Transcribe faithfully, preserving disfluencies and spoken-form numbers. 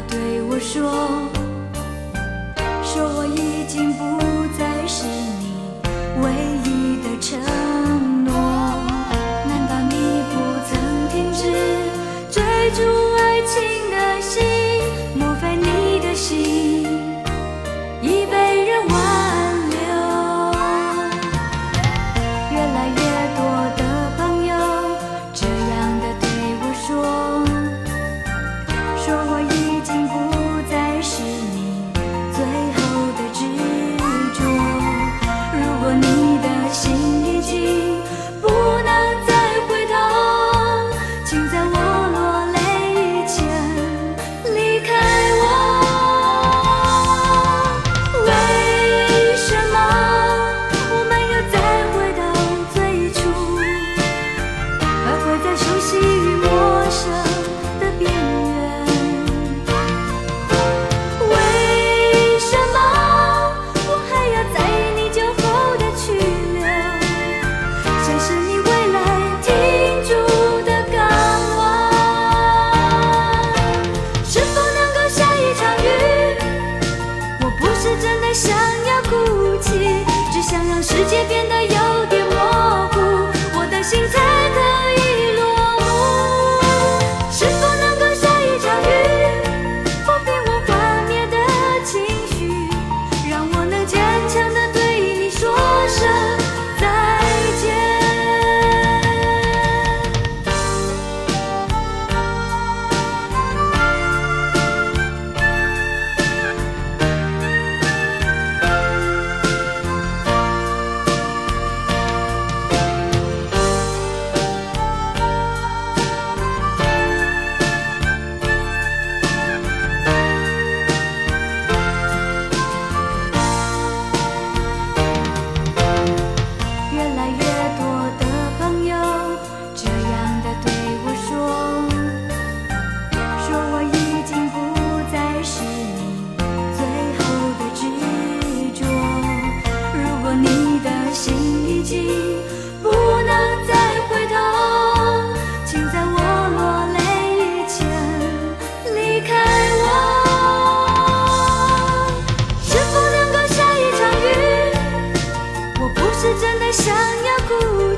对我说，说我已经不再是你唯一的承诺。难道你不曾停止追逐爱情的心？莫非你的心已被人挽留？越来越多的朋友这样的对我说，说我已经不再是你最后的执着。如果你的心已经不能再回头，请在我落泪以前离开我。为什么我们又再回到最初，徘徊在熟悉与陌生的边缘？为什么我还要在意你酒后的去留，像是你未来停驻的港湾？是否能够下一场雨？我不是真的想要哭泣，只想让世界变得有点模糊，我的心才可以落幕。是否能够下一场雨，抚平我幻灭的情绪，让我能坚强地对你说声再见。越来越多的朋友这样的对我说，说我已经不再是你最后的执着。如果你的心已经不能再回头，请在我落泪以前离开我。是否能够下一场雨？我不是真的想要哭